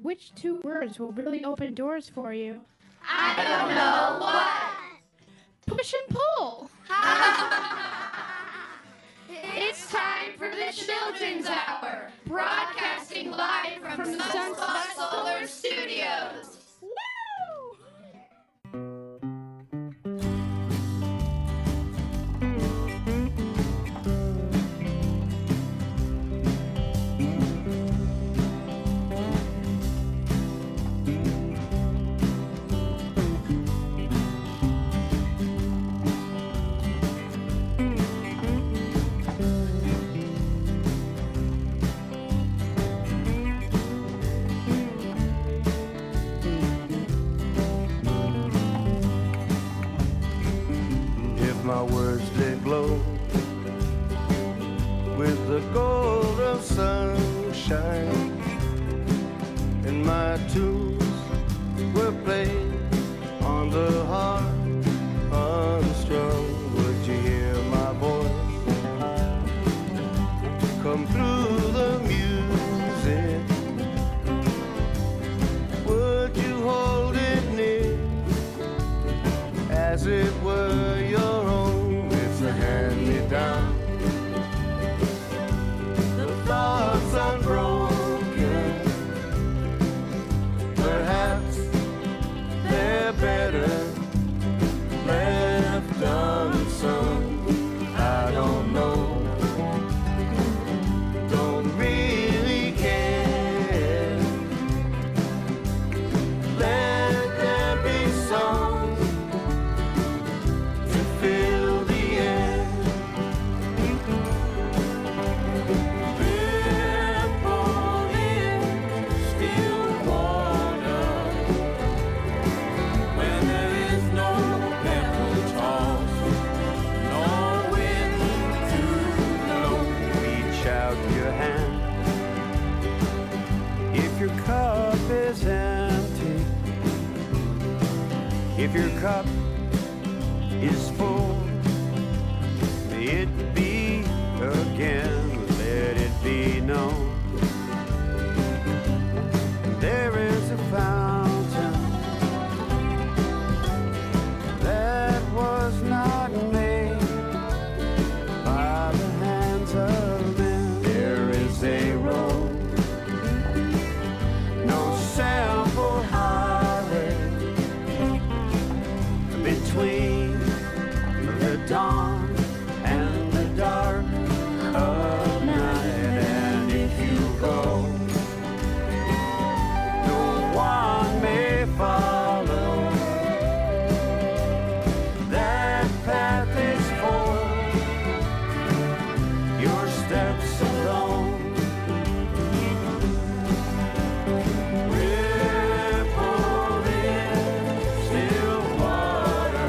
which two words will really open doors for you? I don't know what. Push and pull. It's time for the Children's Hour, broadcasting live from Sunspot Solar Studios. My words did glow with the gold of sunshine, and my tunes were played on the harp unstrung. Would you hear my voice come through the music? Would you hold it near as it were your own? It's a hand-me-down. The thoughts unbroken. Perhaps they're better left unsung. I don't know. Don't really care. Let there be some to fill the air. Ripple in still water when there is no pebble toss, no wind to blow. Reach out your hand if your cup is empty, if your cup is full. May it be again, let it be known. There is a fountain that was not made by the hands of men. There is a road, no sample highway between the dawn and the dark of night. And if you go, no one may follow. That path is for your steps alone. Ripple in still water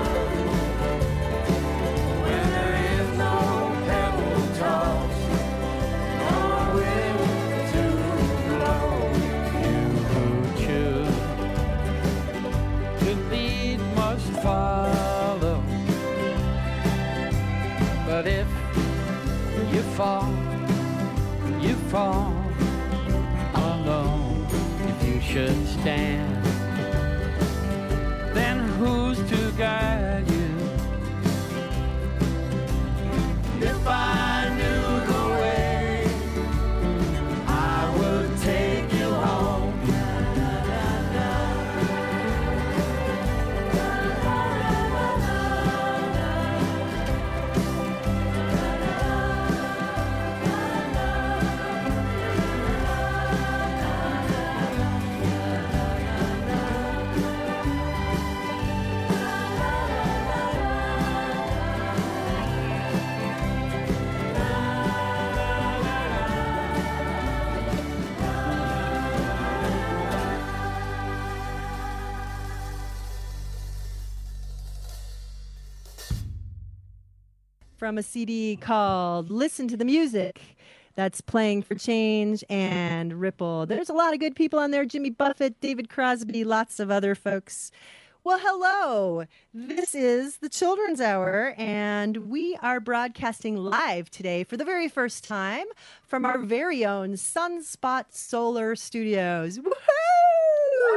when there is no pebble toss, no wind to blow. You who choose to lead must follow. But if you fall alone. If you should stand, then who's to guide you? If I knew the way, I would take you home. From a CD called Listen to the Music. That's Playing for Change and Ripple. There's a lot of good people on there. Jimmy Buffett, David Crosby, lots of other folks. Well, hello. This is the Children's Hour, and we are broadcasting live today for the very first time from our very own Sunspot Solar Studios. Woohoo!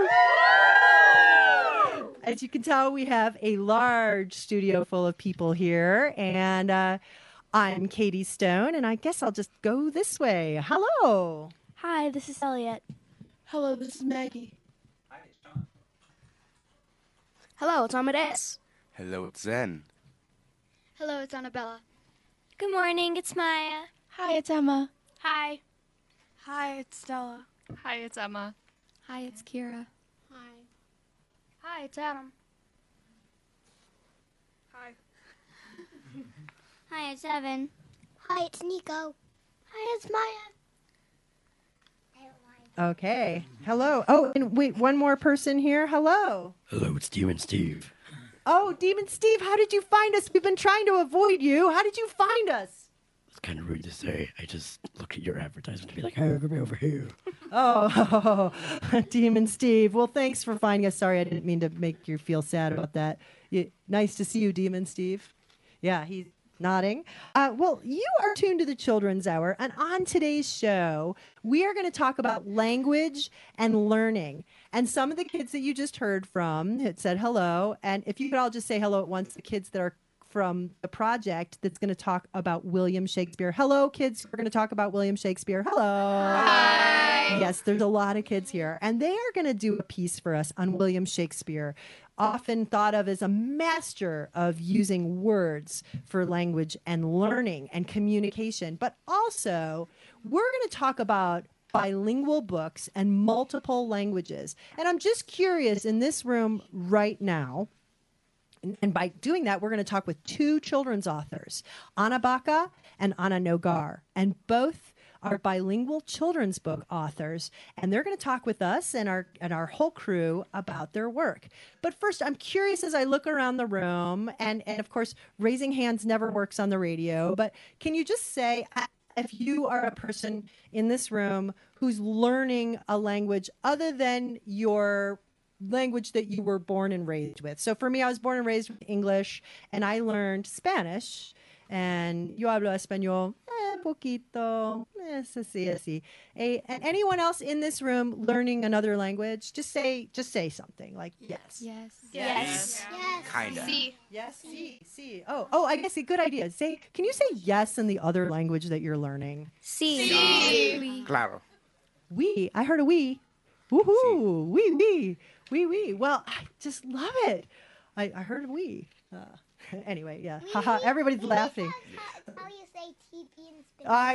As you can tell, we have a large studio full of people here, and I'm Katie Stone, and I guess I'll just go this way. Hello. Hi, this is Elliot. Hello, this is Maggie. Hello, it's Amadeus. Hello, it's Zen. Hello, it's Annabella. Good morning, it's Maya. Hi, it's Emma. Hi. Hi, it's Stella. Hi, it's Emma. Hi, it's Kira. Hi. Hi, it's Adam. Hi. Hi, it's Evan. Hi, it's Nico. Hi, it's Maya. Okay. Hello. Oh, and wait, one more person here. Hello. Hello, it's Demon Steve. Oh, Demon Steve, how did you find us? We've been trying to avoid you. How did you find us? It's kind of rude to say. I just looked at your advertisement to be like, hey, come over here. Oh, Demon Steve. Well, thanks for finding us. Sorry, I didn't mean to make you feel sad about that. Nice to see you, Demon Steve. Yeah, he's nodding. Well, you are tuned to the Children's Hour, and on today's show, we are going to talk about language and learning. And some of the kids that you just heard from had said hello, and if you could all just say hello at once, the kids that are from the project that's going to talk about William Shakespeare. Hello, kids. We're going to talk about William Shakespeare. Hello. Hi. Yes, there's a lot of kids here, and they are going to do a piece for us on William Shakespeare, often thought of as a master of using words for language and learning and communication. But also, we're going to talk about bilingual books and multiple languages. And I'm just curious, in this room right now, and by doing that, we're going to talk with two children's authors, Anna Baca and Anna Nogar, and both are bilingual children's book authors, and they're going to talk with us and our whole crew about their work. But first, I'm curious as I look around the room, and of course, raising hands never works on the radio, but can you just say if you are a person in this room who's learning a language other than your language that you were born and raised with? So for me, I was born and raised with English, and I learned Spanish. And yo hablo español, poquito, así. And anyone else in this room learning another language, just say something like yes. Yes. Yes. Kinda. See. Yes, sí. Oh, I guess a good idea. Can you say yes in the other language that you're learning? See. Claro. We. I heard a we. Woohoo! We. Well, I just love it. I heard a we. Anyway, yeah. Haha, everybody's laughing. That's how you say TP in Spanish. I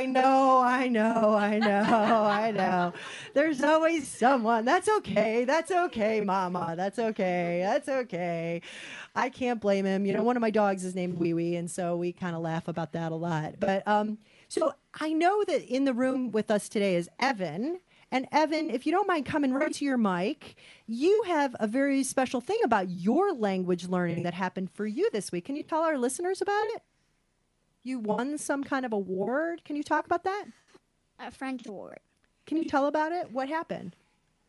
know. There's always someone. That's okay, Mama. That's okay. I can't blame him. You know, one of my dogs is named Wee Wee, and so we kind of laugh about that a lot. But so I know that in the room with us today is Evan. And Evan, if you don't mind coming right to your mic, you have a very special thing about your language learning that happened for you this week. Can you tell our listeners about it? You won some kind of award. Can you talk about that? A French award. Can you tell about it? What happened?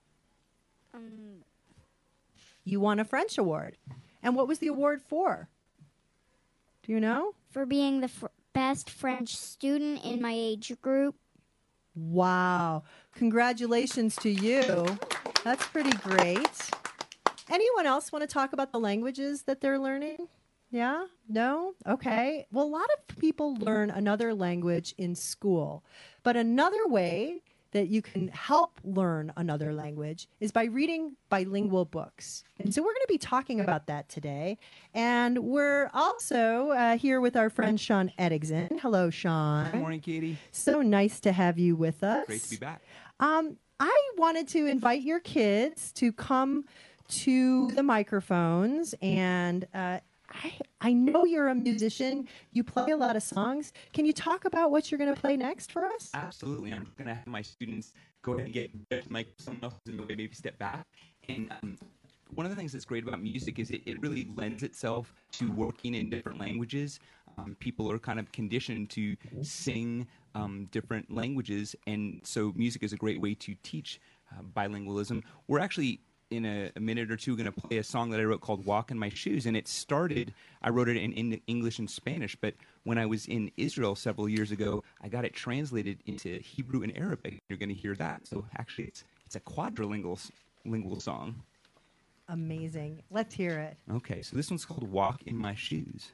You won a French award. And what was the award for? Do you know? For being the best French student in my age group. Wow. Congratulations to you. That's pretty great. Anyone else want to talk about the languages that they're learning? Yeah? No? Okay. Well, a lot of people learn another language in school, but another way that you can help learn another language is by reading bilingual books. And so we're going to be talking about that today. And we're also here with our friend Sean Eddigson. Hello, Sean. Good morning, Katie. So nice to have you with us. Great to be back. I wanted to invite your kids to come to the microphones, and I know you're a musician. You play a lot of songs. Can you talk about what you're going to play next for us? Absolutely. I'm going to have my students go ahead and get like someone else in the way, maybe step back. And one of the things that's great about music is it really lends itself to working in different languages. People are kind of conditioned to sing different languages, and so music is a great way to teach bilingualism. We're actually in a minute or two going to play a song that I wrote called Walk in My Shoes, and I wrote it in English and Spanish, but when I was in Israel several years ago, I got it translated into Hebrew and Arabic. You're going to hear that. So actually it's a quadrilingual bilingual song. Amazing. Let's hear it. Okay, so this one's called Walk in My Shoes.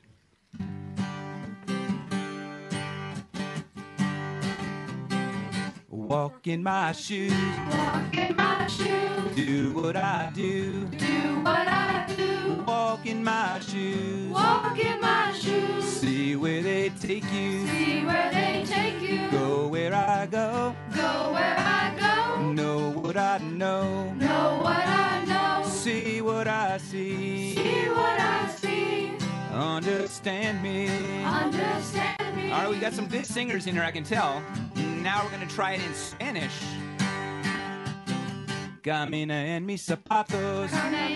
Walk in my shoes, Walk in my shoes. do what I do. Do what I do. Walk in my shoes, Walk in my shoes. see where they take you. See where they take you. Go where I go, Go where I go. know what I know. Know what I know. See what I see, See what I see. understand me. Understand me. All right, we got some good singers in here, I can tell. Now we're gonna try it in Spanish. Camina en mis zapatos,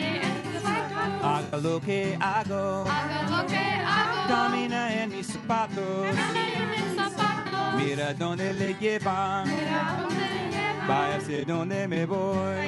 haga lo que hago. Haga lo que hago. Camina en mis zapatos, mira donde le llevan. Váyase donde me voy,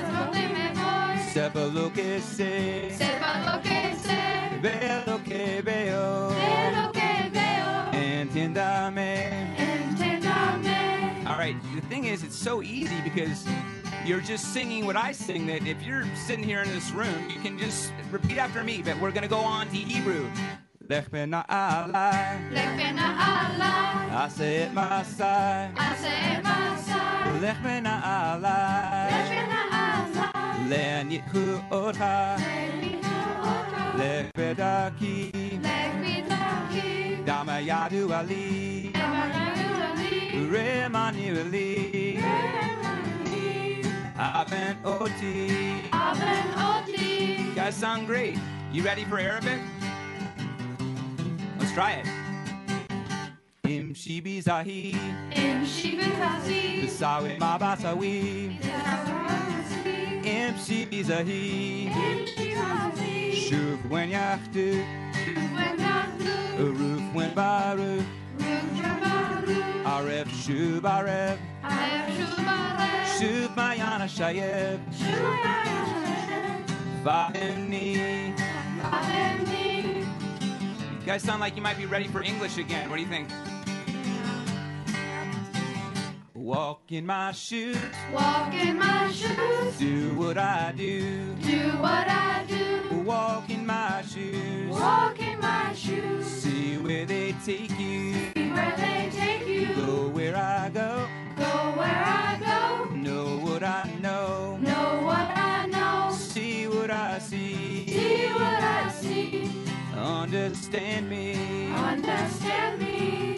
sepa lo que sé, Sepa lo que sé. vea lo que veo, Ve lo que veo. entiéndame. Entiéndame. All right, the thing is, it's so easy because you're just singing what I sing, that if you're sitting here in this room, you can just repeat after me, but we're going to go on to Hebrew. Lech ben na'alai, Lech ben na'alai. aseh masai. Aseh masai. Lech ben Lech na'alai, ben na'alai. le'nithu otha. Lech bedaki, Lech bidaki. dama yadu ali, Emanueli. remani ali, aben oti. Amen oti. You guys sound great. You ready for Arabic? Let's try it. Imshi bizahi, Imshi b'chazi. bisawi ma basawi. Imshi bizahi, Imshi b'chazi. shuv when yachtu, When nachtu. uruf when baru, Ruch shabaru. aref shuv aref, Aref shubaref. shuv mayana shayev, Shubayashem. va'emni. Aveni. You guys sound like you might be ready for English again. What do you think? Walk in my shoes, Walk in my shoes. do what I do. Do what I do. Walk in my shoes, Walk in my shoes. see where they take you. See where they take you. Go where I go, Go where I go. know what I know. Know what I know. See what I see, See what I see. understand me. Understand me.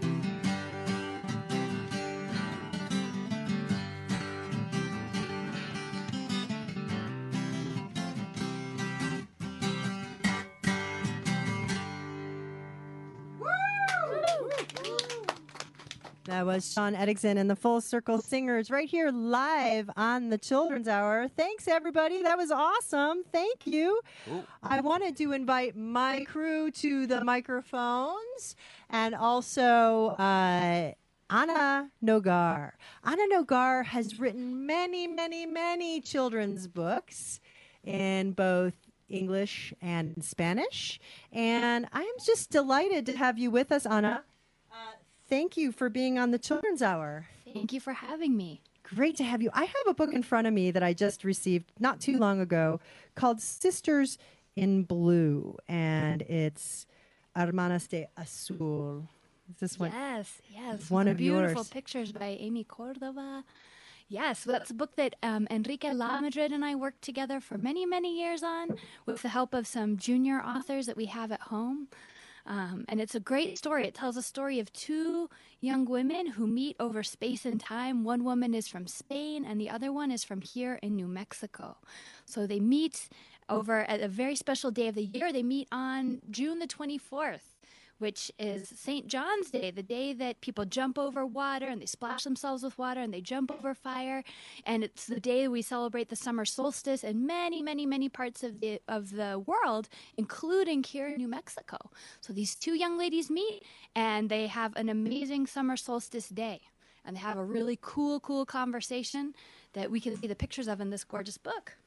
That was Sean Eddickson and the Full Circle Singers right here live on the Children's Hour. Thanks, everybody. That was awesome. Thank you. I wanted to invite my crew to the microphones and also Anna Nogar. Anna Nogar has written many, many, many children's books in both English and Spanish. And I am just delighted to have you with us, Anna. Thank you for being on the Children's Hour. Thank you for having me. Great to have you. I have a book in front of me that I just received not too long ago called Sisters in Blue, and it's Hermanas de Azul. Is this one? Yes. One of Beautiful yours. pictures by Amy Cordova. Yes, that's a book that Enrique Lamadrid and I worked together for many, many years on with the help of some junior authors that we have at home. And it's a great story. It tells a story of two young women who meet over space and time. One woman is from Spain and the other one is from here in New Mexico. So they meet over at a very special day of the year. They meet on June the 24th. Which is St. John's Day, the day that people jump over water and they splash themselves with water and they jump over fire. And it's the day we celebrate the summer solstice in many, many, many parts of the world, including here in New Mexico. So these two young ladies meet and they have an amazing summer solstice day. And they have a really cool conversation that we can see the pictures of in this gorgeous book.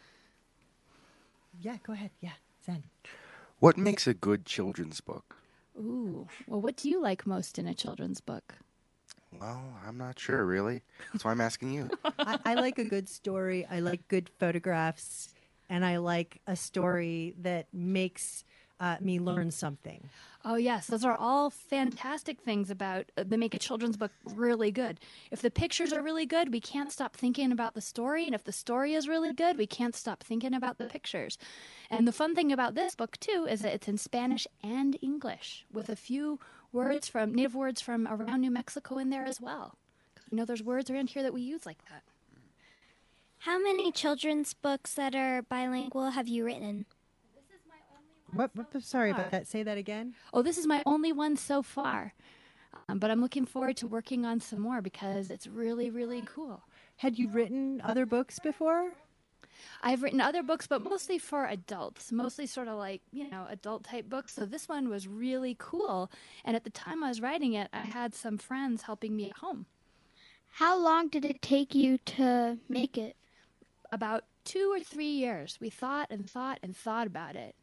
Yeah, go ahead. Yeah, Zen. What makes a good children's book? Ooh, well, what do you like most in a children's book? Well, I'm not sure, really. That's why I'm asking you. I like a good story. I like good photographs. And I like a story that makes me learn something. Oh, yes. Those are all fantastic things about that make a children's book really good. If the pictures are really good, we can't stop thinking about the story. And if the story is really good, we can't stop thinking about the pictures. And the fun thing about this book, too, is that it's in Spanish and English with a few words from native words from around New Mexico in there as well. You know, there's words around here that we use like that. How many children's books that are bilingual have you written? What? Sorry about that. Say that again. Oh, this is my only one so far. But I'm looking forward to working on some more because it's really, really cool. Had you written other books before? I've written other books, but mostly for adults, mostly sort of like, you know, adult type books. So this one was really cool. And at the time I was writing it, I had some friends helping me at home. How long did it take you to make it? About 2 or 3 years. We thought and thought and thought about it.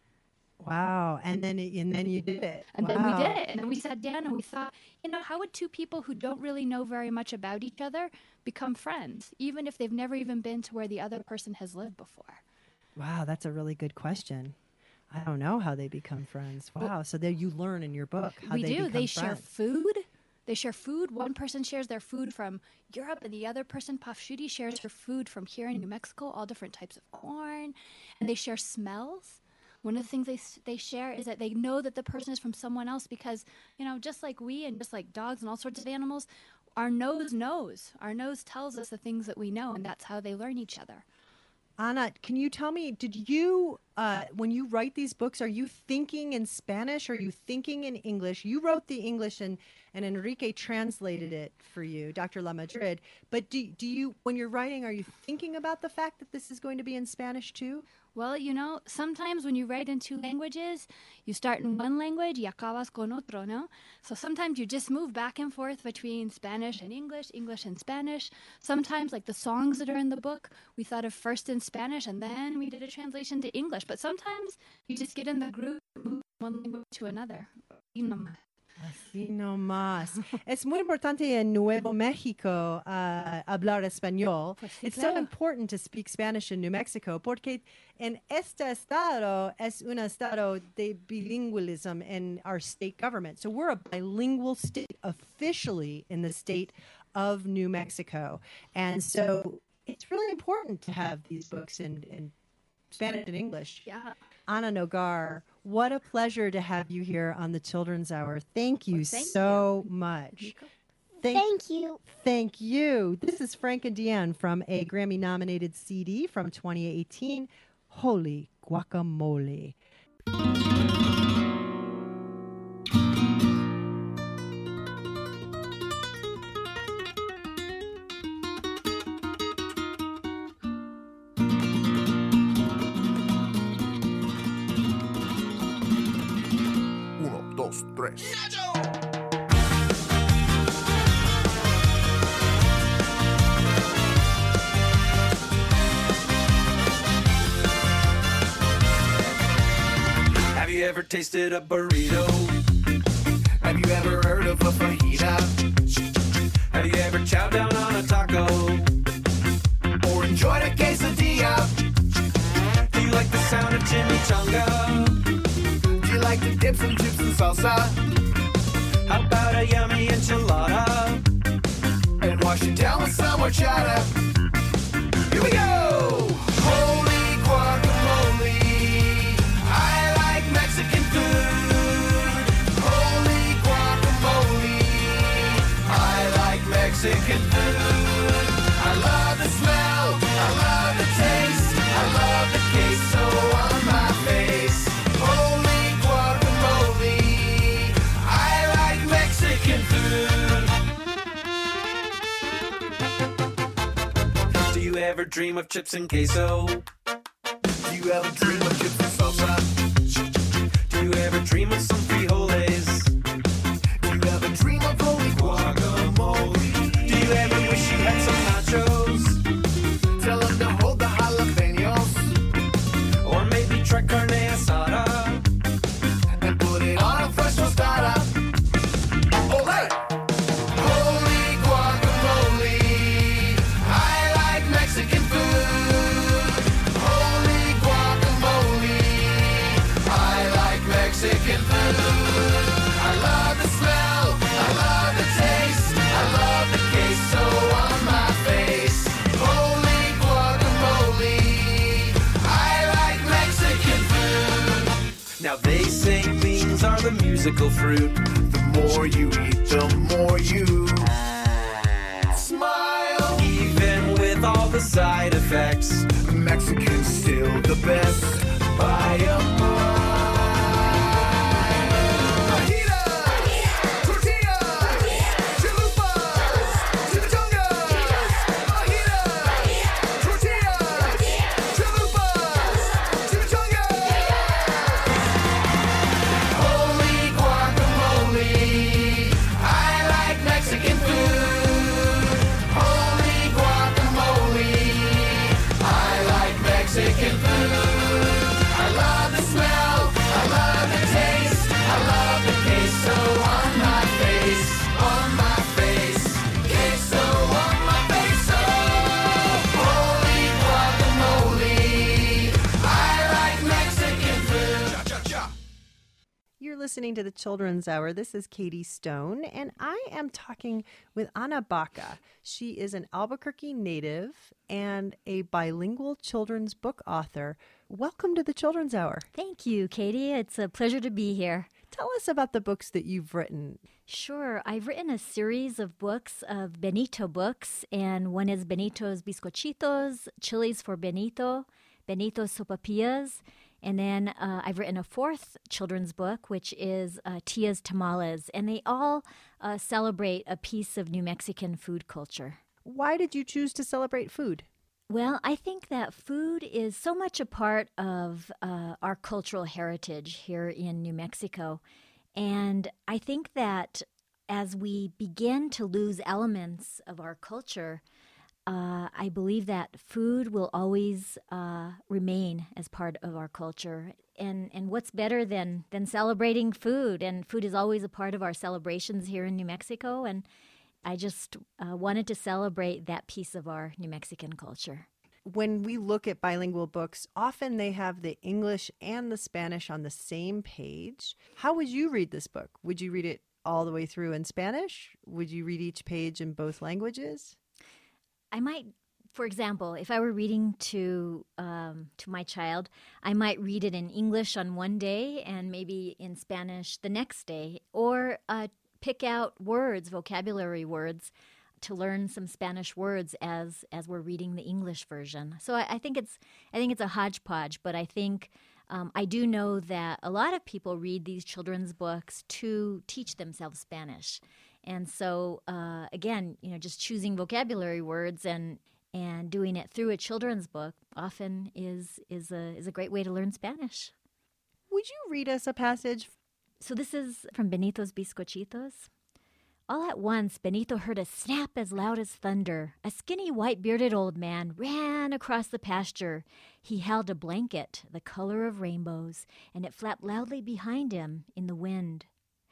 Wow. And then you did it. And then we did it. And then we sat down and we thought, you know, how would two people who don't really know very much about each other become friends, even if they've never even been to where the other person has lived before? Wow, that's a really good question. I don't know how they become friends. Wow. So there you learn in your book how we they do. become They friends. share food. They share food. One person shares their food from Europe, and the other person, Pafshuti, shares her food from here in New Mexico, all different types of corn. And they share smells. One of the things they share is that they know that the person is from someone else because, you know, just like we and just like dogs and all sorts of animals, our nose knows. Our nose tells us the things that we know, and that's how they learn each other. Anna, can you tell me, did you, when you write these books, are you thinking in Spanish or are you thinking in English? You wrote the English and Enrique translated it for you, Dr. La Madrid. But do you, when you're writing, are you thinking about the fact that this is going to be in Spanish too? Well, you know, sometimes when you write in two languages, you start in one language y acabas con otro, no? So sometimes you just move back and forth between Spanish and English, English and Spanish. Sometimes, like the songs that are in the book, we thought of first in Spanish and then we did a translation to English. But sometimes you just get in the groove and move from one language to another. Así nomás. Es muy importante en Nuevo México hablar español. Pues sí, It's claro. so important to speak Spanish in New Mexico porque en este estado es un estado de bilingualism in our state government. So we're a bilingual state officially in the state of New Mexico. And so it's really important to have these books in Spanish and English. Yeah. Ana Nogar, what a pleasure to have you here on the Children's Hour. Thank you Thank so much. Thank you. Thank you. This is Frank and Deanne from a Grammy-nominated CD from 2018, Holy Guacamole. Uno, dos, tres. Have you ever tasted a burrito? Have you ever heard of a fajita? Have you ever chowed down on a taco? Or enjoyed a quesadilla? Do you like the sound of chimichanga? Do you like to dip some chips in salsa? How about a yummy enchilada? And wash it down with some horchata. Here we go! Holy guacamole. I like Mexican food. Holy guacamole. I like Mexican food. I love the smell. I love the taste. I love the queso on my face. Holy guacamole. I like Mexican food. Do you ever dream of chips and queso? Do you ever dream of chips and salsa? Do you ever dream of some frijoles? Do you ever dream of holy guacamole? Do you ever wish you had some nachos? Tell them to hold the jalapenos Or maybe try carne asada? and put it on a fresh tostada. All right. Holy musical fruit. The more you eat, the more you smile. Even with all the side effects, Mexican's still the best by a mile. Fajitas, tortillas, chalupas, chimichangas. Fajitas, tortillas, chalupas, chimichangas. Holy guacamole, I like Mexican food. Holy guacamole, I like Mexican food. I love the smell, I love the taste, I love the queso on my face, queso on my face. Oh, holy guacamole, I like Mexican food. You're listening to the Children's Hour. This is Katie Stone, and I am talking with Ana Baca. She is an Albuquerque native and a bilingual children's book author. Welcome to the Children's Hour. Thank you, Katie. It's a pleasure to be here. Tell us about the books that you've written. Sure. I've written a series of books, of Benito books, and one is Benito's Bizcochitos, Chilies for Benito, Benito's Sopapillas, and then I've written a fourth children's book, which is Tia's Tamales, and they all celebrate a piece of New Mexican food culture. Why did you choose to celebrate food? Well, I think that food is so much a part of our cultural heritage here in New Mexico. And I think that as we begin to lose elements of our culture, I believe that food will always remain as part of our culture. And what's better than celebrating food? And food is always a part of our celebrations here in New Mexico. And I just wanted to celebrate that piece of our New Mexican culture. When we look at bilingual books, often they have the English and the Spanish on the same page. How would you read this book? Would you read it all the way through in Spanish? Would you read each page in both languages? I might, for example, if I were reading to my child, I might read it in English on one day and maybe in Spanish the next day, or pick out words, vocabulary words, to learn some Spanish words as we're reading the English version. So I think it's a hodgepodge, but I think I do know that a lot of people read these children's books to teach themselves Spanish. And so again, just choosing vocabulary words and doing it through a children's book often is a great way to learn Spanish. Would you read us a passage? So this is from Benito's Bizcochitos. All at once, Benito heard a snap as loud as thunder. A skinny, white-bearded old man ran across the pasture. He held a blanket, the color of rainbows, and it flapped loudly behind him in the wind.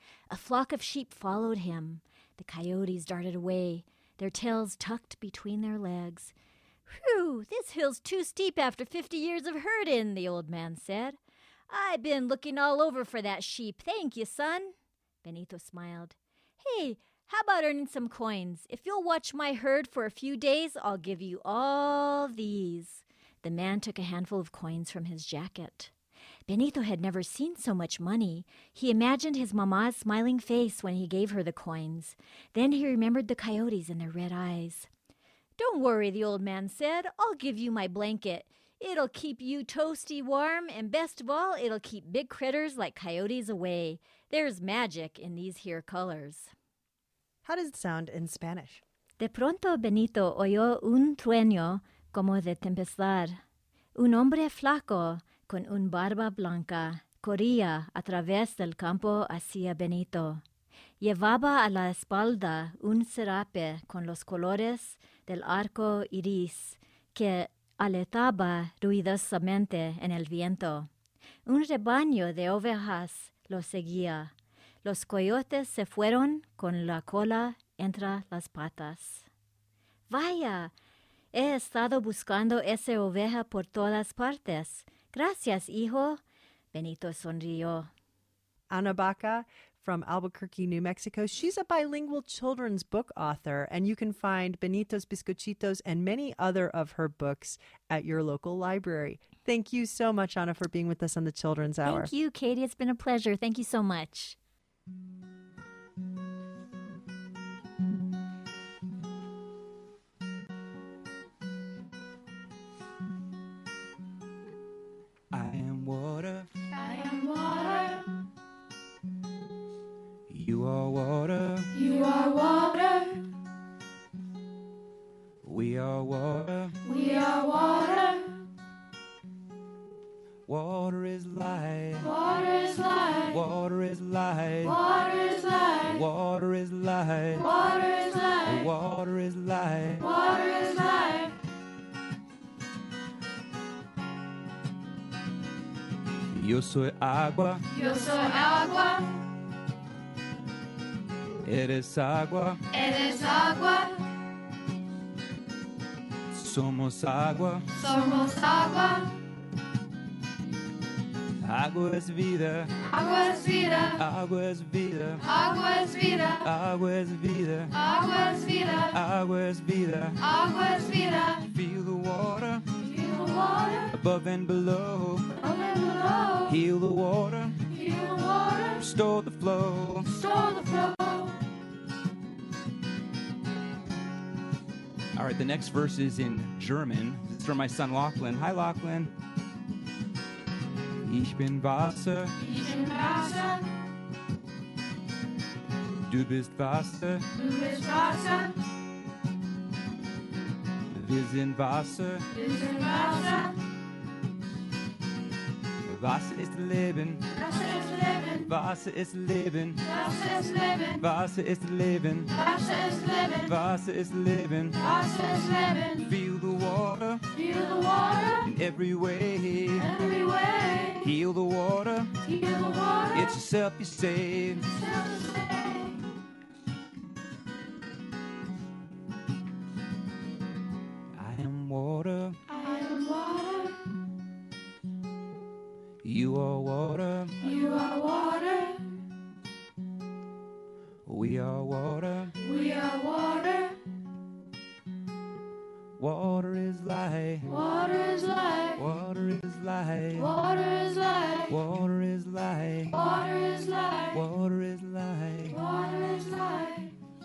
A flock of sheep followed him. The coyotes darted away, their tails tucked between their legs. "Whew, this hill's too steep after 50 years of herding," the old man said. "I've been looking all over for that sheep. Thank you, son." Benito smiled. "Hey, how about earning some coins? If you'll watch my herd for a few days, I'll give you all these." The man took a handful of coins from his jacket. Benito had never seen so much money. He imagined his mama's smiling face when he gave her the coins. Then he remembered the coyotes and their red eyes. "Don't worry," the old man said. "I'll give you my blanket. It'll keep you toasty warm, and best of all, it'll keep big critters like coyotes away. There's magic in these here colors." How does it sound in Spanish? De pronto Benito oyó un trueno como de tempestad. Un hombre flaco con un barba blanca corría a través del campo hacia Benito. Llevaba a la espalda un serape con los colores del arco iris que aletaba ruidosamente en el viento. Un rebaño de ovejas lo seguía. Los coyotes se fueron con la cola entre las patas. "Vaya, he estado buscando esa oveja por todas partes. Gracias, hijo." Benito sonrió. Ana Baca from Albuquerque, New Mexico. She's a bilingual children's book author, and you can find Benito's Bizcochitos and many other of her books at your local library. Thank you so much, Ana, for being with us on the Children's Hour. Thank you, Katie. It's been a pleasure. Thank you so much. I am water. I am water. You are water. You are water. We are water. We are water. Water is life. Water is life. Water is life. Water is life. Water is life. Water is life. Water is life. Water is life. Yo soy agua. Yo soy agua. Eres agua. Eres agua. Somos agua. Somos agua. Agua es vida. Agua es vida. Agua es vida. Agua es vida. Agua es vida. Agua es vida. Agua es vida. Agua es vida. Feel the water. Feel the water. Above and below. Above and below. Heal the water. Heal the water. Restore the flow. Restore the flow. All right, the next verse is in German. It's from my son Lachlan. Hi, Lachlan. Ich bin Wasser. Ich bin Wasser. Du bist Wasser. Du bist Wasser. Wir sind Wasser. Wir sind Wasser. Wasser ist Leben. Wasser ist Leben. Wasser ist Leben. Wasser ist Leben. Wasser ist Leben. Wasser ist Leben. Wasser ist Leben. Wasser ist Leben. Feel the water. Feel the water. In every way. Every way. Heal the water. Heal the water. It's yourself you save. I am water. I am water. You are water. You are water. We are water. We are water. Water is life. Water is life. Water is life. Water is life. Water is life. Water is life. Water is life. Water is life.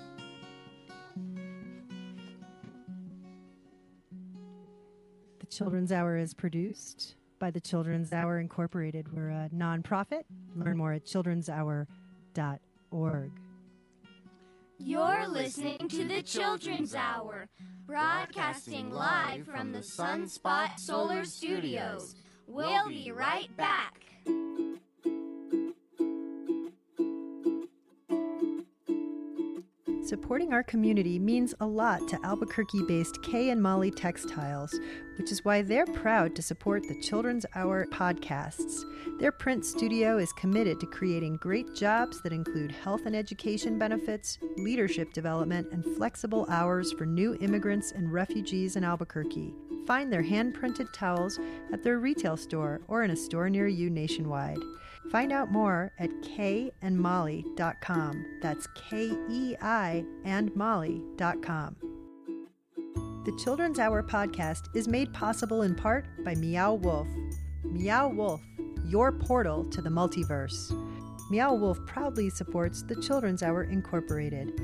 The Children's Hour is produced by the Children's Hour Incorporated. We're a nonprofit. Learn more at childrenshour.org. You're listening to the Children's Hour, broadcasting live from the Sunspot Solar Studios. We'll be right back. Supporting our community means a lot to Albuquerque-based Kay and Molly Textiles, which is why they're proud to support the Children's Hour podcasts. Their print studio is committed to creating great jobs that include health and education benefits, leadership development, and flexible hours for new immigrants and refugees in Albuquerque. Find their hand-printed towels at their retail store or in a store near you nationwide. Find out more at kayandmolly.com. That's KEI and Molly.com. The Children's Hour podcast is made possible in part by Meow Wolf. Meow Wolf, your portal to the multiverse. Meow Wolf proudly supports the Children's Hour Incorporated.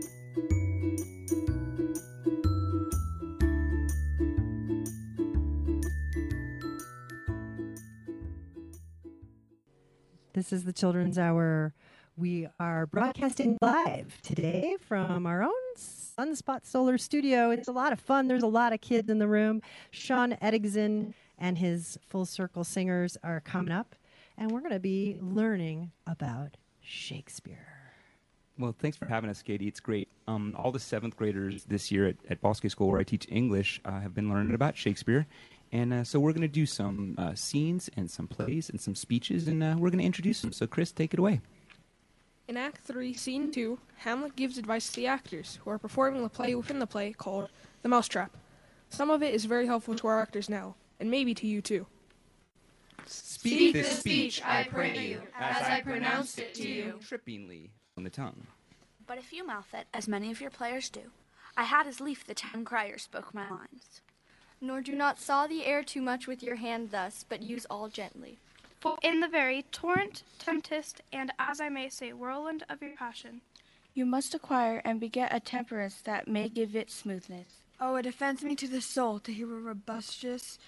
This is the Children's Hour. We are broadcasting live today from our own Sunspot Solar Studio. It's a lot of fun. There's a lot of kids in the room. Sean Edigson and his Full Circle Singers are coming up, and we're going to be learning about Shakespeare. Well, thanks for having us, Katie. It's great. All the 7th graders this year at Bosque School, where I teach English, have been learning about Shakespeare. And so we're going to do some scenes and some plays and some speeches, and we're going to introduce them. So, Chris, take it away. In Act 3, Scene 2, Hamlet gives advice to the actors, who are performing the play within the play called The Mousetrap. Some of it is very helpful to our actors now, and maybe to you too. Speak the speech, I pray you, as I pronounced it to you. Trippingly on the tongue. But if you mouth it, as many of your players do, I had as lief the town crier spoke my lines. Nor do not saw the air too much with your hand thus, but use all gently. For in the very torrent, tempest, and as I may say, whirlwind of your passion, you must acquire and beget a temperance that may give it smoothness. Oh, it offends me to the soul to hear a robustious,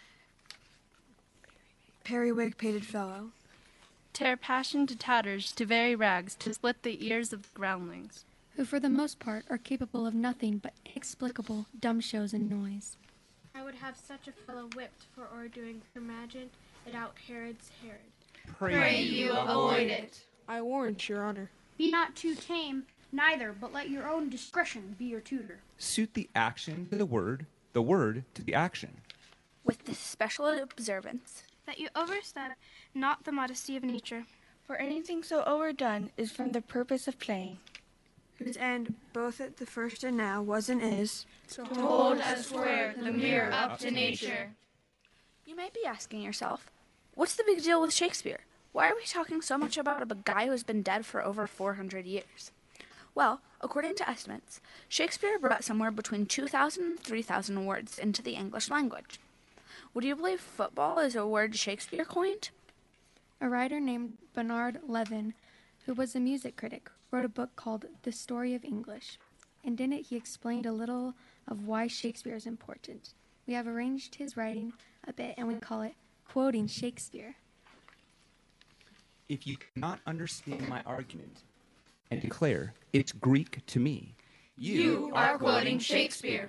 periwig-pated fellow tear passion to tatters, to very rags, to split the ears of the groundlings, who for the most part are capable of nothing but inexplicable dumb shows and noise. I would have such a fellow whipped for o'erdoing imagined it out Herod's Herod. Pray you avoid it. I warrant your honor. Be not too tame, neither, but let your own discretion be your tutor. Suit the action to the word to the action. With this special observance, that you overstep not the modesty of nature. For anything so overdone is from the purpose of playing, whose end, both at the first and now, was and is, to hold as square the mirror up to nature. You may be asking yourself, what's the big deal with Shakespeare? Why are we talking so much about a guy who's been dead for over 400 years? Well, according to estimates, Shakespeare brought somewhere between 2,000 and 3,000 words into the English language. Would you believe football is a word Shakespeare coined? A writer named Bernard Levin, who was a music critic, wrote a book called The Story of English, and in it he explained a little of why Shakespeare is important. We have arranged his writing a bit, and we call it Quoting Shakespeare. If you cannot understand my argument and declare it's Greek to me, you are quoting Shakespeare.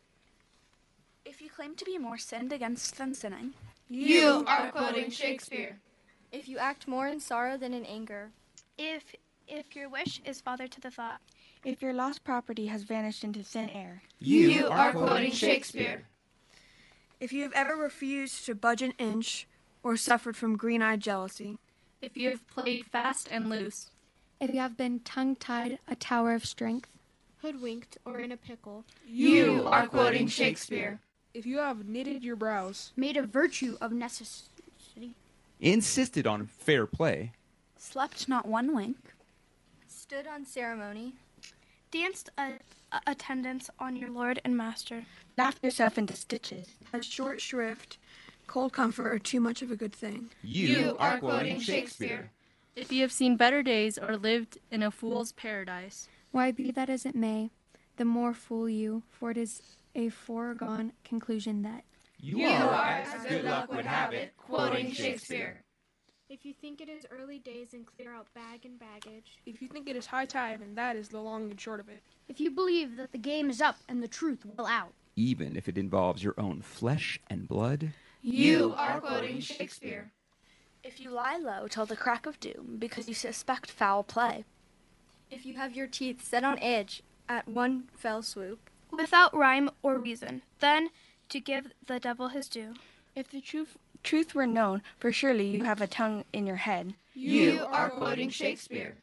If you claim to be more sinned against than sinning, you are quoting Shakespeare. If you act more in sorrow than in anger, if your wish is father to the thought, if your lost property has vanished into thin air, you are quoting Shakespeare. If you have ever refused to budge an inch or suffered from green-eyed jealousy, if you have played fast and loose, if you have been tongue-tied a tower of strength, hoodwinked, or in a pickle, you are quoting Shakespeare. If you have knitted your brows, made a virtue of necessity, insisted on fair play, slept not one wink, stood on ceremony, danced attendance on your lord and master, laughed yourself into stitches, a short shrift, cold comfort, or too much of a good thing, you are quoting Shakespeare. If you have seen better days or lived in a fool's paradise, why, be that as it may, the more fool you, for it is a foregone conclusion that you are, as good luck would have it, quoting Shakespeare. If you think it is early days and clear out bag and baggage, if you think it is high tide, and that is the long and short of it, if you believe that the game is up and the truth will out, even if it involves your own flesh and blood, you are quoting Shakespeare. If you lie low till the crack of doom because you suspect foul play, if you have your teeth set on edge at one fell swoop, without rhyme or reason, then to give the devil his due. If the truth were known, for surely you have a tongue in your head, you are quoting Shakespeare.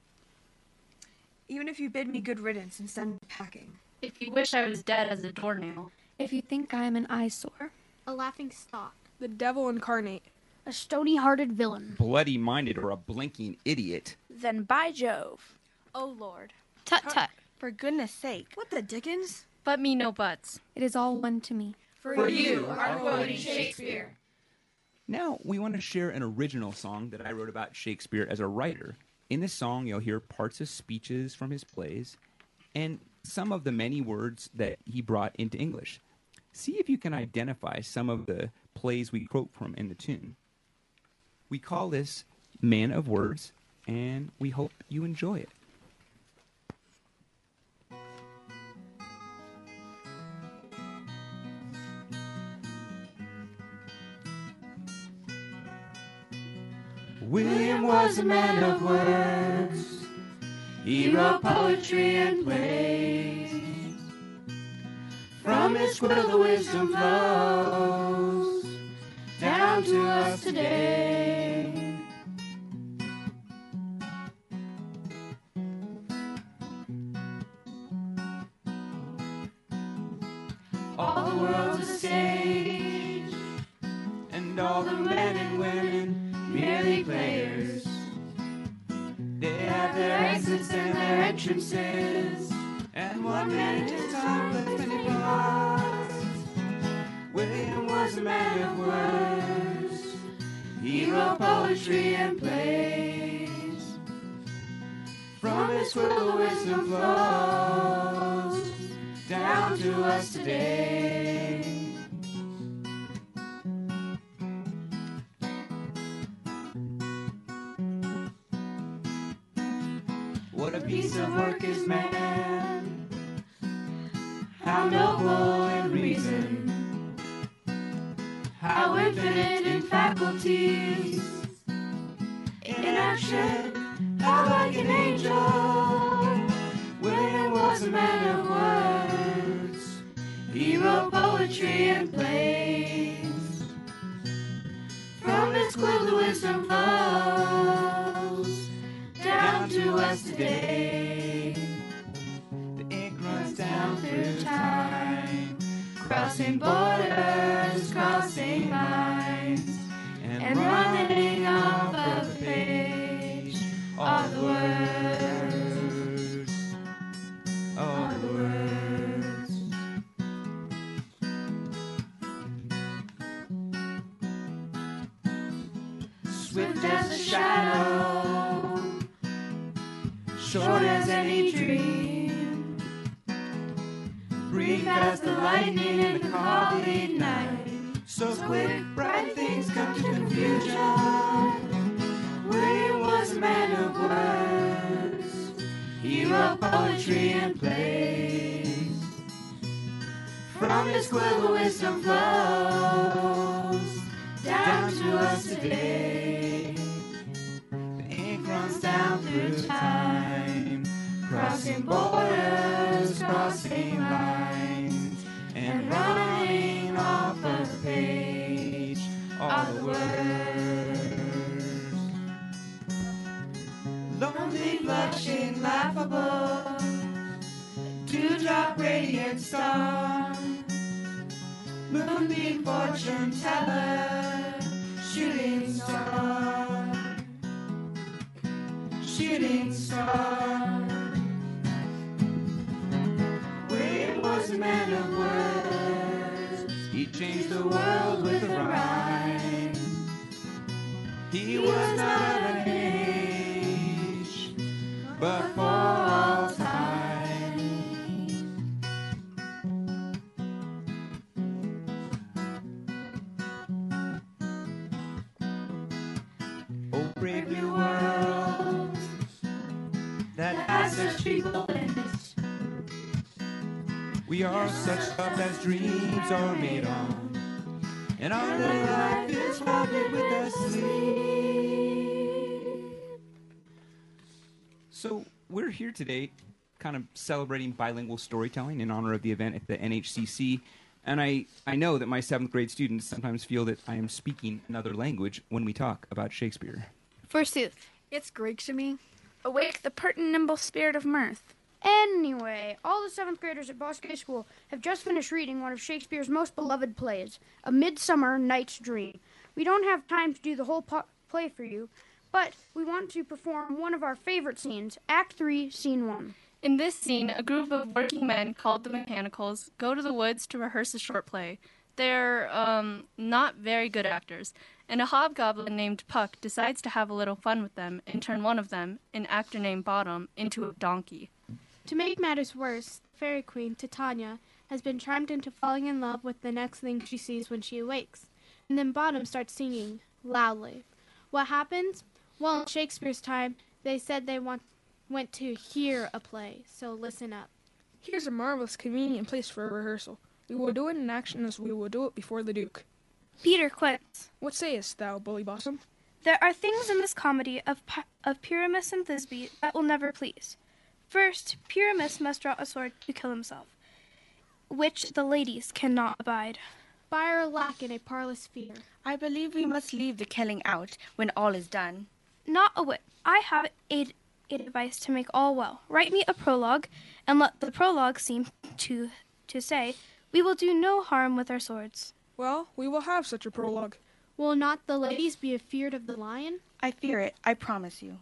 Even if you bid me good riddance and send me packing, if you wish I was dead as a doornail, if you think I am an eyesore, a laughing stock, the devil incarnate, a stony-hearted villain, bloody-minded, or a blinking idiot, then by Jove, oh Lord, tut-tut, for goodness sake, what the dickens? But me no buts. It is all one to me. For you are quoting Shakespeare. Now we want to share an original song that I wrote about Shakespeare as a writer. In this song, you'll hear parts of speeches from his plays and some of the many words that he brought into English. See if you can identify some of the plays we quote from in the tune. We call this Man of Words, and we hope you enjoy it. William was a man of words. He wrote poetry and plays. From his quill the wisdom flows down to us today. All the world's a stage, and all the men and women merely players. They have their exits and their entrances, and one man at a time plays many parts. William was a man of words. He He wrote poetry and plays. From his quill the wisdom flows down to us today. What a piece of work is man, how noble in reason, how infinite in faculties, in action, how like an angel. William was a man of words, he wrote poetry and plays. From his quill the wisdom flows down to us today. The ink runs down through time, crossing borders, crossing lines, and running off of the page. All the words, all the words. Swift as a shadow, short as any dream, brief as the lightning in the cloudy night. So quick, bright things come to confusion. William was a man of words, he wrote poetry and plays. From his quill the wisdom flows down to us today. The ink runs down through time, crossing borders, crossing lines, and running off of the page. All the words. Lonely, blushing, laughable, dewdrop, radiant star, moonbeam, fortune teller, shooting star, shooting star. William was a man of words, he changed the world with a rhyme. He was not of an age, but for all time. Oh, brave new world that has such people in it. We are such stuff as dreams are made on, and our little life is founded with a sleep. So we're here today kind of celebrating bilingual storytelling in honor of the event at the NHCC. And I know that my 7th grade students sometimes feel that I am speaking another language when we talk about Shakespeare. Forsooth. It's Greek to me. Awake the pert and nimble spirit of mirth. Anyway, all the 7th graders at Bosque School have just finished reading one of Shakespeare's most beloved plays, A Midsummer Night's Dream. We don't have time to do the whole play for you, but we want to perform one of our favorite scenes, Act 3, Scene 1. In this scene, a group of working men called the Mechanicals go to the woods to rehearse a short play. They're not very good actors, and a hobgoblin named Puck decides to have a little fun with them and turn one of them, an actor named Bottom, into a donkey. To make matters worse, the fairy queen, Titania, has been charmed into falling in love with the next thing she sees when she awakes. And then Bottom starts singing, loudly. What happens? Well, in Shakespeare's time, they said they went to hear a play, so listen up. Here's a marvelous, convenient place for a rehearsal. We will do it in action as we will do it before the Duke. Peter Quince. What sayest thou, Bully Bossum? There are things in this comedy of Pyramus and Thisbe that will never please. First, Pyramus must draw a sword to kill himself, which the ladies cannot abide. Fire lack in a parlous fear. I believe we must leave the killing out when all is done. Not a whit. I have a device to make all well. Write me a prologue, and let the prologue seem to say, we will do no harm with our swords. Well, we will have such a prologue. Will not the ladies be afeard of the lion? I fear it, I promise you.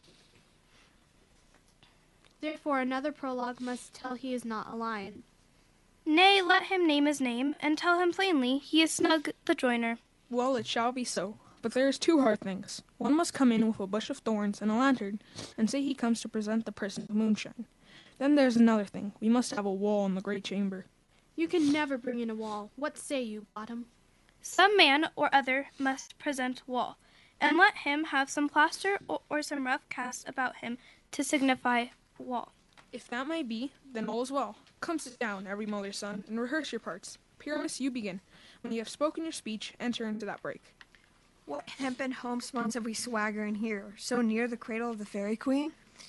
Therefore another prologue must tell he is not a lion. Nay, let him name his name, and tell him plainly he is Snug the joiner. Well, it shall be so. But there is two hard things. One must come in with a bush of thorns and a lantern, and say he comes to present the person of moonshine. Then there's another thing. We must have a wall in the great chamber. You can never bring in a wall. What say you, Bottom? Some man or other must present wall, and let him have some plaster or some rough cast about him to signify wall. If that may be, then all is well. Come sit down, every mother's son, and rehearse your parts. Pyramus, you begin. When you have spoken your speech, enter into that break. What hempen homespuns have we swagger in here, so near the cradle of the fairy queen?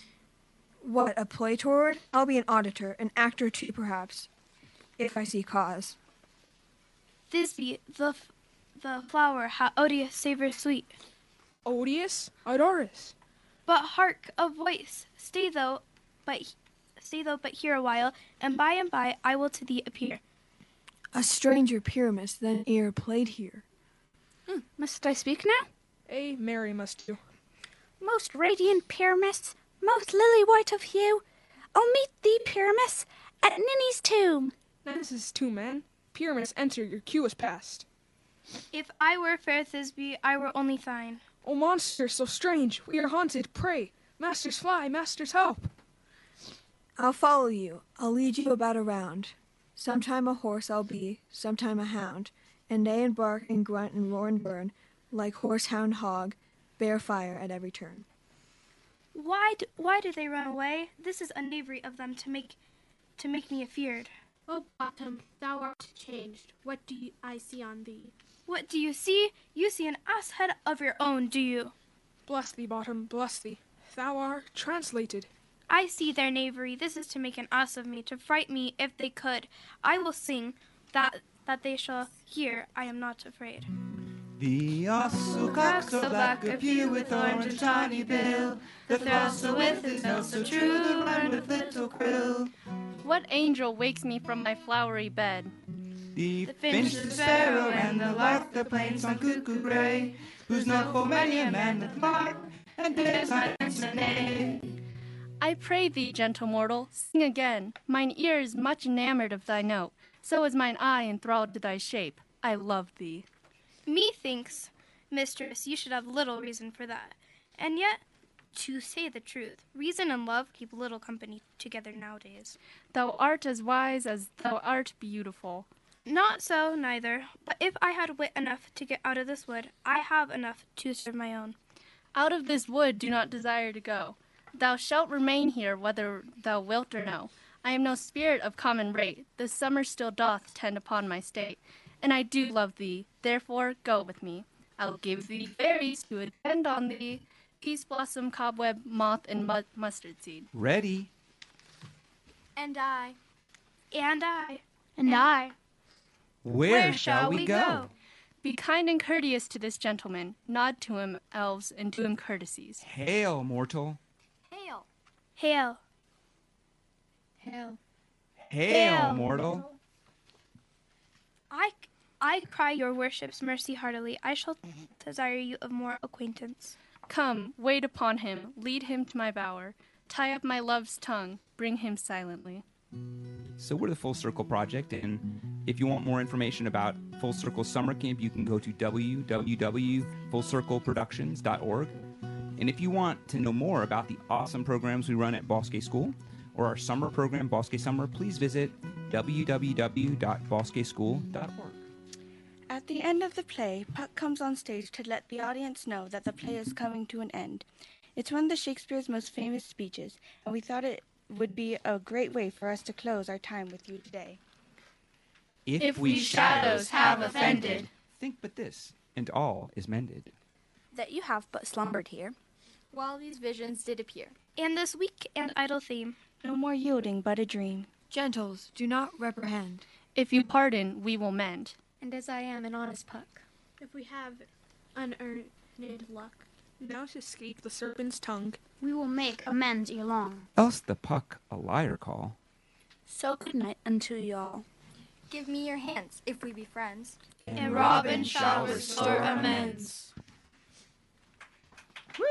What, a play toward? I'll be an auditor, an actor too, perhaps, if I see cause. Thisbe, the flower, how odious savours sweet. Odious? Idoris. But hark, a voice. Stay though, but here a while, and by I will to thee appear. A stranger Pyramus then ere played here. Must I speak now? Ay, Mary must do. Most radiant Pyramus, most lily-white of hue, I'll meet thee, Pyramus, at Ninny's tomb. Ninny's tomb, man. Pyramus, enter, your cue is past. If I were fair Thisbe, I were only thine. O monster, so strange, we are haunted, pray. Masters fly, masters help. I'll follow you, I'll lead you about around. Sometime a horse I'll be, sometime a hound, and neigh and bark and grunt and roar and burn, like horse-hound hog, bear fire at every turn. Why do they run away? This is unknavery of them to make me afeard. O Bottom, thou art changed. What do I see on thee? What do you see? You see an ass head of your own, do you? Bless thee, Bottom, bless thee. Thou art translated. I see their knavery. This is to make an ass of me, to fright me if they could. I will sing that they shall hear. I am not afraid. The ox who cocks so black, a pew with orange and tawny bill, the throstle with his nose so true, the run with little quill. What angel wakes me from my flowery bed? The finch, the sparrow, and the lark, the plain song cuckoo grey, whose note for many a man doth mark, and bids my answer nay. I pray thee, gentle mortal, sing again. Mine ear is much enamored of thy note, so is mine eye enthralled to thy shape. I love thee. Methinks, mistress, you should have little reason for that. And yet, to say the truth, reason and love keep little company together nowadays. Thou art as wise as thou art beautiful. Not so, neither. But if I had wit enough to get out of this wood, I have enough to serve my own. Out of this wood do not desire to go. Thou shalt remain here whether thou wilt or no. I am no spirit of common rate. The summer still doth tend upon my state. And I do love thee, therefore go with me. I'll give thee fairies to attend on thee, peace blossom, cobweb, moth, and mustard seed. Ready? And I. And I. And I. Where shall we go? Be kind and courteous to this gentleman. Nod to him, elves, and do him courtesies. Hail, mortal. Hail. Hail. Hail. Hail, mortal. I cry your worship's mercy heartily. I shall desire you of more acquaintance. Come, wait upon him, lead him to my bower. Tie up my love's tongue, bring him silently. So we're the Full Circle Project, and if you want more information about Full Circle Summer Camp, you can go to www.fullcircleproductions.org. And if you want to know more about the awesome programs we run at Bosque School, or our summer program, Bosque Summer, please visit www.bosqueschool.org. At the end of the play, Puck comes on stage to let the audience know that the play is coming to an end. It's one of Shakespeare's most famous speeches, and we thought it would be a great way for us to close our time with you today. If we shadows have offended, think but this, and all is mended. That you have but slumbered here, while these visions did appear. And this weak and idle theme, no more yielding but a dream. Gentles, do not reprehend. If you pardon, we will mend. And as I am an honest Puck, if we have unearned luck, now to escape the serpent's tongue, we will make amends ere long. Else the Puck a liar call. So good night unto y'all. Give me your hands, if we be friends. And Robin shall restore amends. Woo!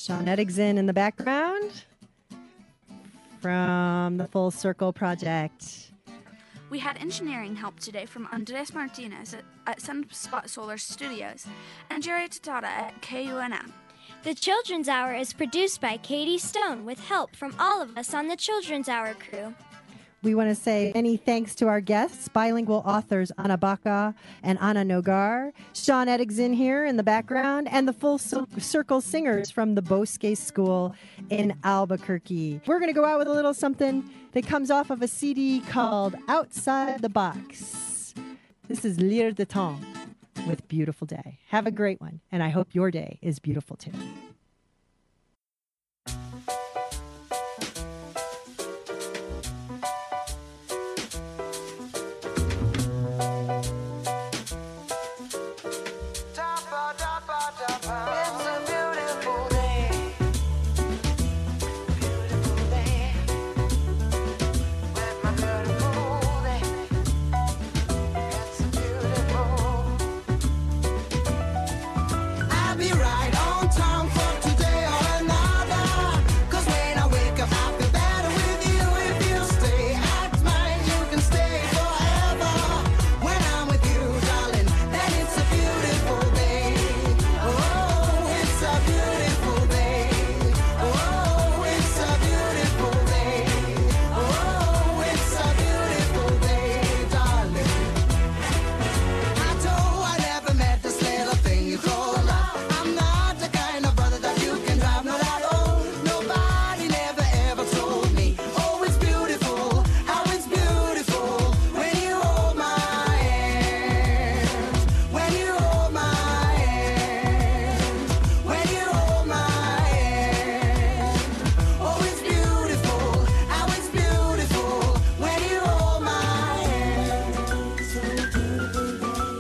Sean Eddigson in the background from the Full Circle Project. We had engineering help today from Andres Martinez at Sunspot Solar Studios and Jerry Tatada at KUNM. The Children's Hour is produced by Katie Stone with help from all of us on the Children's Hour crew. We want to say many thanks to our guests, bilingual authors Ana Baca and Ana Nogar, Sean Eddigson here in the background, and the Full Circle Singers from the Bosque School in Albuquerque. We're going to go out with a little something that comes off of a CD called Outside the Box. This is Lire de Temps with Beautiful Day. Have a great one, and I hope your day is beautiful too. I'll be right on time for today or another. 'Cause when I wake up, I feel better with you. If you stay at mine, you can stay forever. When I'm with you, darling, then it's a beautiful day. Oh, it's a beautiful day. Oh, it's a beautiful day. Oh, it's a beautiful day, darling. I know I never met this little thing you call love. I'm not the kind of brother that you can drive, not at all. Nobody never ever told me. Oh, it's beautiful, how it's beautiful when you hold my hand. When you hold my hand. When you hold my hand. Oh, it's beautiful, how it's beautiful when you hold my hand. So beautiful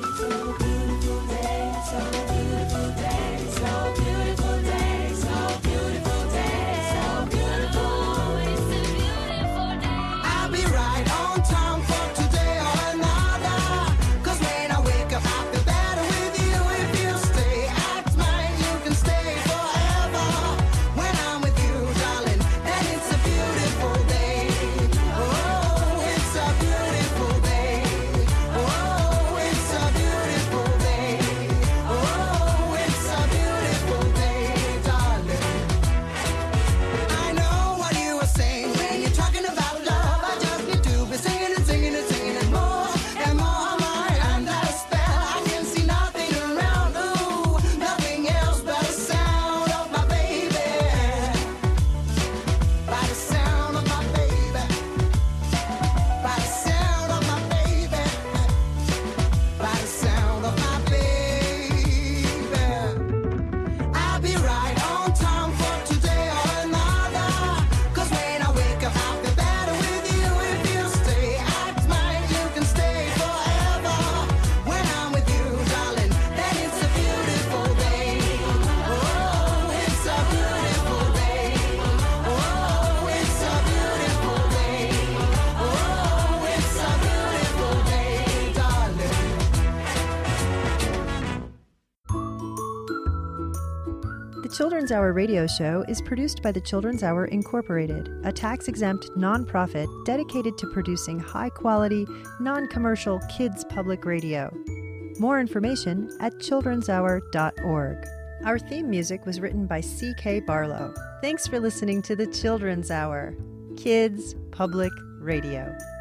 day, so beautiful day, so beautiful day, so beautiful day, so beautiful, it's a beautiful day. I'll be right on time for today or another. 'Cause when I wake up, I feel better with you. If you stay at mine, you can stay forever. When I'm with you, darling, then it's a beautiful day. Oh, it's a beautiful day. Oh, it's a beautiful day. Oh, it's a beautiful day, darling. I know what you were saying when you're talking about love. I just need to be singing and singing and singing and more my under spell. I can see nothing around, ooh, nothing else but the sound of my baby. By the sound of my baby. By the sound of my baby. By the sound of my baby. I'll be right on time for today or another. 'Cause when I wake up, I feel better with you. If you stay at mine, you can stay forever. When I'm with you, darling, then it's a beautiful day. Oh, it's a beautiful day. Oh, it's a beautiful day. Oh, it's a beautiful day, darling. The Children's Hour radio show is produced by the Children's Hour Incorporated, a tax-exempt nonprofit dedicated to producing high-quality, non-commercial kids public radio. More information at childrenshour.org. Our theme music was written by C.K. Barlow. Thanks for listening to the Children's Hour, Kids Public Radio.